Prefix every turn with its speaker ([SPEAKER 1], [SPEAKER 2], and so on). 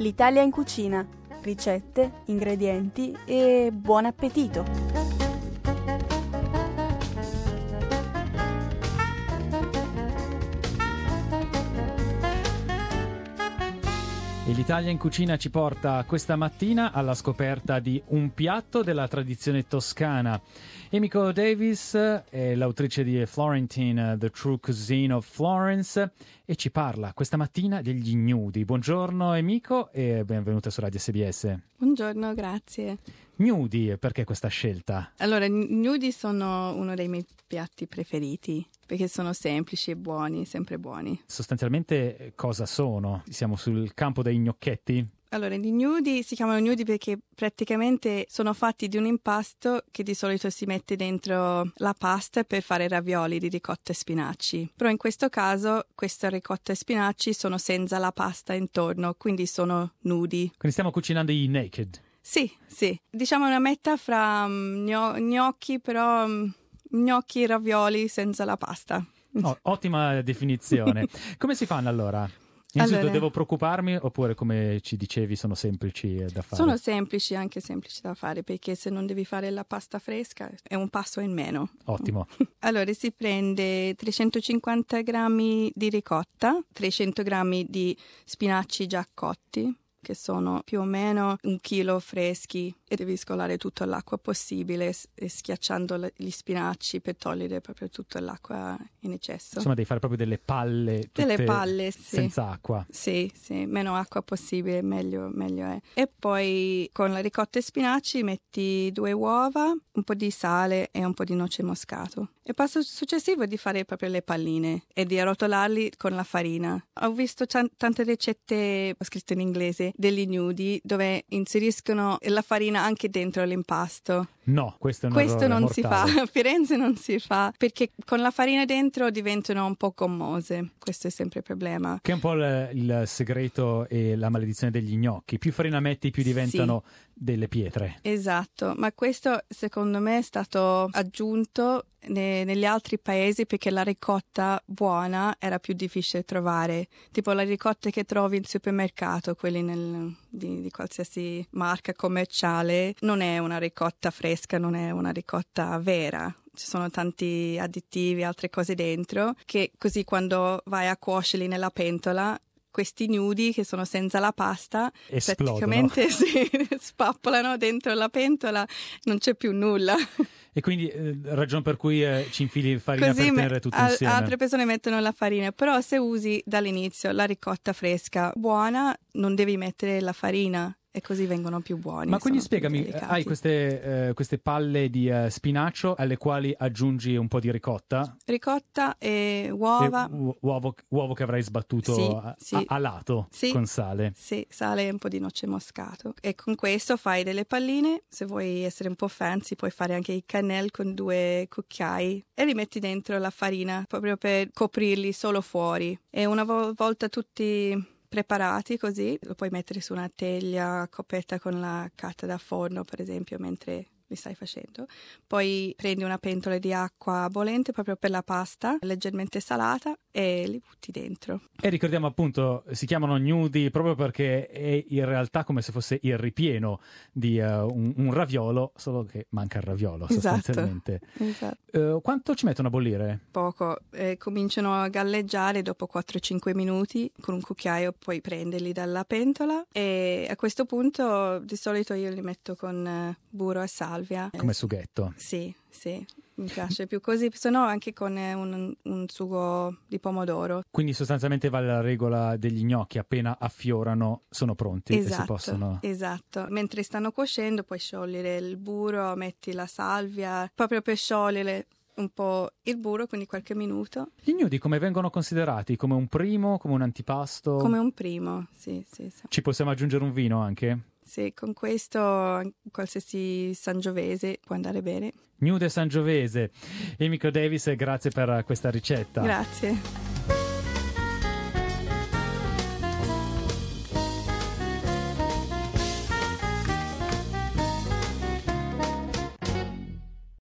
[SPEAKER 1] L'Italia in cucina. Ricette, ingredienti e buon appetito!
[SPEAKER 2] E l'Italia in cucina ci porta questa mattina alla scoperta di un piatto della tradizione toscana. Emiko Davis è l'autrice di Florentine, The True Cuisine of Florence, e ci parla questa mattina degli gnudi. Buongiorno Emiko e benvenuta su Radio SBS.
[SPEAKER 3] Buongiorno, grazie.
[SPEAKER 2] Gnudi, perché questa scelta?
[SPEAKER 3] Allora, gnudi sono uno dei miei piatti preferiti, perché sono semplici e buoni, sempre buoni.
[SPEAKER 2] Sostanzialmente cosa sono? Siamo sul campo dei gnocchetti?
[SPEAKER 3] Allora, gli gnudi si chiamano gnudi perché praticamente sono fatti di un impasto che di solito si mette dentro la pasta per fare ravioli di ricotta e spinaci. Però in questo caso questa ricotta e spinaci sono senza la pasta intorno, quindi sono nudi.
[SPEAKER 2] Quindi stiamo cucinando i naked?
[SPEAKER 3] Sì. Diciamo una metà fra gnocchi, però gnocchi e ravioli senza la pasta.
[SPEAKER 2] Oh, ottima definizione. Come si fanno allora? Innanzitutto devo preoccuparmi oppure, come ci dicevi, sono semplici da fare?
[SPEAKER 3] Sono semplici, anche semplici da fare, perché se non devi fare la pasta fresca è un passo in meno.
[SPEAKER 2] Ottimo.
[SPEAKER 3] Allora si prende 350 grammi di ricotta, 300 grammi di spinaci già cotti, che sono più o meno 1 chilo freschi, e devi scolare tutta l'acqua possibile e schiacciando gli spinaci per togliere proprio tutta l'acqua in eccesso.
[SPEAKER 2] Insomma, devi fare proprio delle palle,
[SPEAKER 3] sì.
[SPEAKER 2] Senza acqua.
[SPEAKER 3] Sì, meno acqua possibile, meglio è. E poi con la ricotta e spinaci metti 2 uova, un po' di sale e un po' di noce moscato. Il passo successivo è di fare proprio le palline e di arrotolarli con la farina. Ho visto tante ricette, ho scritto in inglese, degli gnudi dove inseriscono la farina anche dentro l'impasto.
[SPEAKER 2] No, questo è un errore
[SPEAKER 3] non
[SPEAKER 2] mortale.
[SPEAKER 3] si fa, a Firenze non si fa, perché con la farina dentro diventano un po' gommose. Questo è sempre il problema.
[SPEAKER 2] Che è un po' il segreto e la maledizione degli gnocchi. Più farina metti, più diventano delle pietre.
[SPEAKER 3] Esatto, ma questo secondo me è stato aggiunto negli altri paesi perché la ricotta buona era più difficile trovare. Tipo la ricotta che trovi in supermercato, quelli di qualsiasi marca commerciale, non è una ricotta fresca, non è una ricotta vera. Ci sono tanti additivi, altre cose dentro, che così quando vai a cuocerli nella pentola, questi gnudi che sono senza la pasta
[SPEAKER 2] esplodono.
[SPEAKER 3] Praticamente si spappolano dentro la pentola, non c'è più nulla.
[SPEAKER 2] E quindi ragione per cui ci infili farina
[SPEAKER 3] Così
[SPEAKER 2] per tenere tutto insieme.
[SPEAKER 3] Altre persone mettono la farina, però se usi dall'inizio la ricotta fresca buona non devi mettere la farina. E così vengono più buoni.
[SPEAKER 2] Ma quindi spiegami, hai queste palle di spinacio alle quali aggiungi un po' di ricotta?
[SPEAKER 3] Ricotta e uova.
[SPEAKER 2] Uovo che avrai sbattuto a lato con sale.
[SPEAKER 3] Sì, sale e un po' di noce moscato. E con questo fai delle palline. Se vuoi essere un po' fancy puoi fare anche i cannelle con 2 cucchiai e li metti dentro la farina proprio per coprirli solo fuori. E una volta tutti preparati così, lo puoi mettere su una teglia coperta con la carta da forno, per esempio, mentre li stai facendo. Poi prendi una pentola di acqua bollente proprio per la pasta, leggermente salata, e li butti dentro.
[SPEAKER 2] E ricordiamo appunto, si chiamano gnudi proprio perché è in realtà come se fosse il ripieno di un raviolo, solo che manca il raviolo sostanzialmente.
[SPEAKER 3] Esatto.
[SPEAKER 2] Quanto ci mettono a bollire?
[SPEAKER 3] Poco, cominciano a galleggiare dopo 4-5 minuti, con un cucchiaio puoi prenderli dalla pentola e a questo punto di solito io li metto con burro e salvia.
[SPEAKER 2] Come sughetto?
[SPEAKER 3] Sì, mi piace più così, se no anche con un sugo di pomodoro.
[SPEAKER 2] Quindi sostanzialmente vale la regola degli gnocchi, appena affiorano sono pronti e si possono...
[SPEAKER 3] Esatto, mentre stanno cuocendo puoi sciogliere il burro, metti la salvia, proprio per sciogliere un po' il burro, quindi qualche minuto.
[SPEAKER 2] Gli gnudi come vengono considerati? Come un primo, come un antipasto?
[SPEAKER 3] Come un primo, sì.
[SPEAKER 2] Ci possiamo aggiungere un vino anche?
[SPEAKER 3] Sì, con questo qualsiasi sangiovese può andare bene.
[SPEAKER 2] Nude sangiovese. Emiko Davis, grazie per questa ricetta.
[SPEAKER 3] Grazie.